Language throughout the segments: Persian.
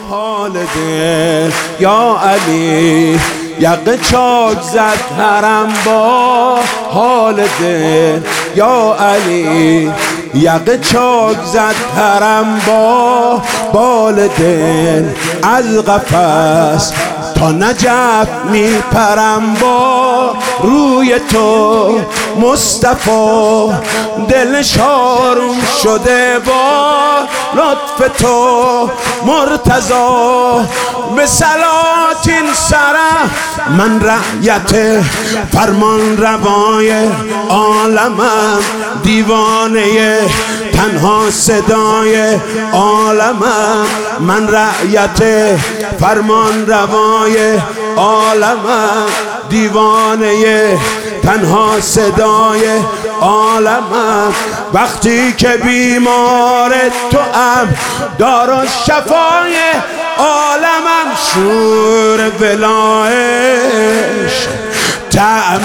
حال دل یا علی، یقه چاک زد حرم با حال دل یا علی، یقه چاک زد حرم با بال دل، از قفس تا نجف می پرم با روی تو مصطفی، دل شارم شده با لطف تو مرتضی، به سلاطین سرم من رعیت فرمان روای عالمم، دیوانه تنها صدای عالمم، من رعیت فرمان روای عالمم، دیوانه تنها صدای عالمم، وقتی که بیمار تو ام دار و شفای عالمم، شور ولایش طعم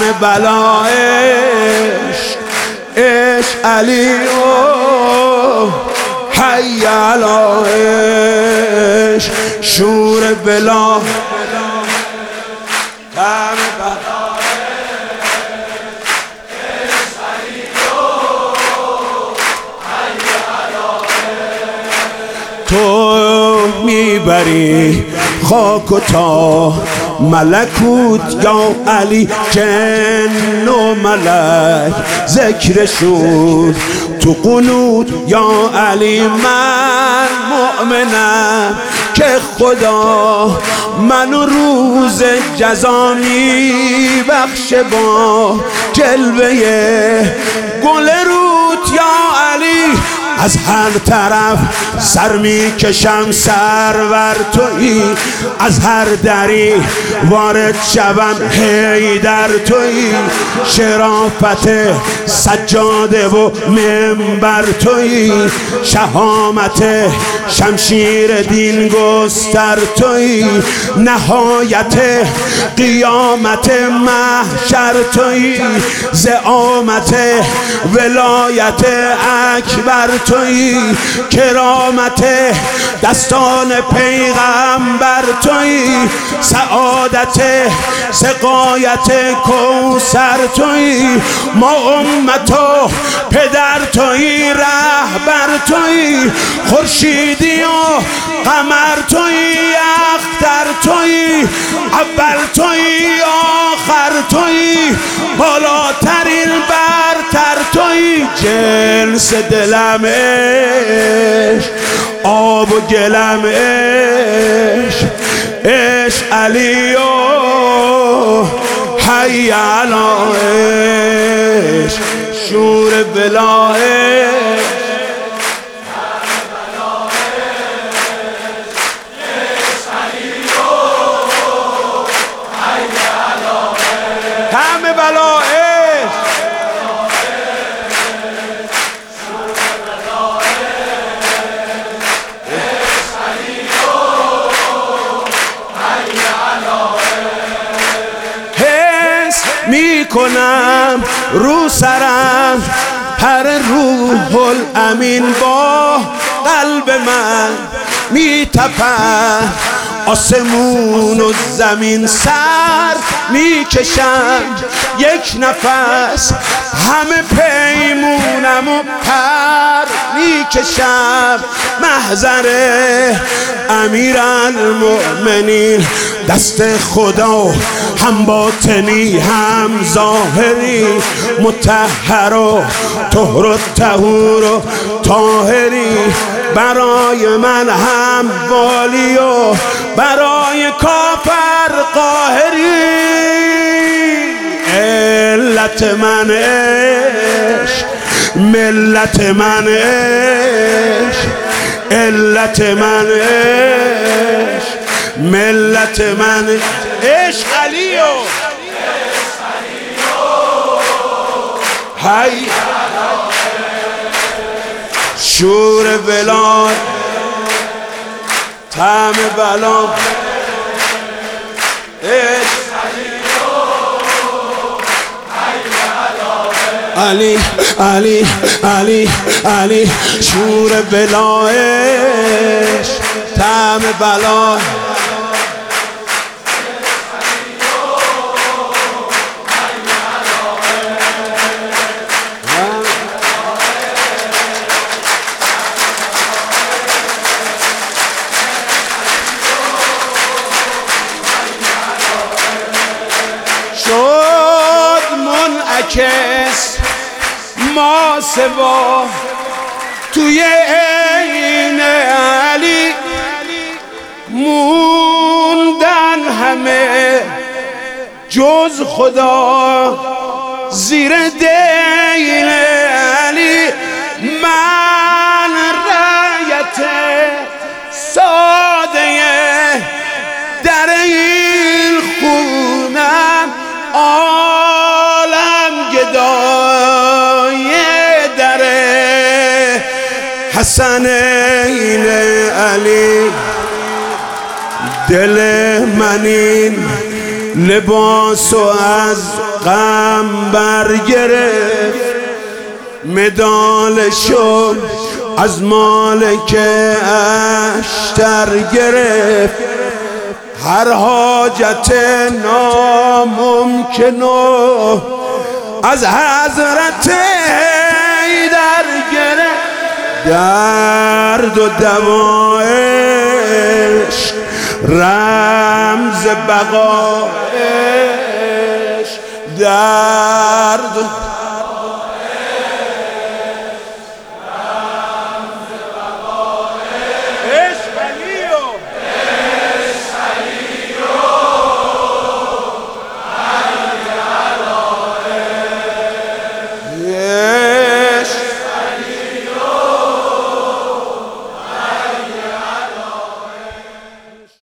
بلایش عشق علی و حی علایش، شور بلا طعم تو میبری خاک و تا ملکوت یا علی، جن و ملک ذکرشون تو قنوت یا علی، من مؤمنم که خدا منو روز جزا میبخشه با جلوه گل روت یا علی، از هر طرف سر میکشم سرور تویی، از هر دری وارد شوم حیدر تویی، شرافت سجاده و منبر تویی، شهامت شمشیر دین گستر تویی، نهایت قیامت محشر تویی، زعامت ولایت اکبر تویی، کرامت دستان پیغمبر تویی، سعادت سقایت کوثر تویی، ما امت و پدر تویی، رهبر تویی، خورشیدی و قمر تویی، اختر تویی، اول تویی آخر تویی، بالاترین برتر تویی، جنس دلم عشق آب و گلم عشق عشق علی و حی علایش، شور بلایش طعم بلایش، حس میکنم رو سرم پر روح الامین، با قلب من میتپد آسمون و زمین، سر میکشم یک نفس همه پیمونم و پر میکشم، محضر امیرالمؤمنین، دست خدا هم باطنی هم ظاهری، مطهر و طهر و طهور و طاهری، برای من هم والی و برای کافر قاهری، علت من عشق ملت من عشق، علت من عشق ملت من عشق علی و حی شور ولایت طعم بلا علی علی علی علی شور ولایت همه بلا شد منعکس ما سوا توی عین علی، موندن همه جز خدا زیر دین علی. من رایت ساده در این خونم، عالم گدای در حسنین علی. دل من این لباسو از غم برگرفت، مدالشو از مالک اشتر گرفت. هر حاجت ناممکنو از حضرت حیدر گرفت. درد و دوایش رمز بقایش، درد و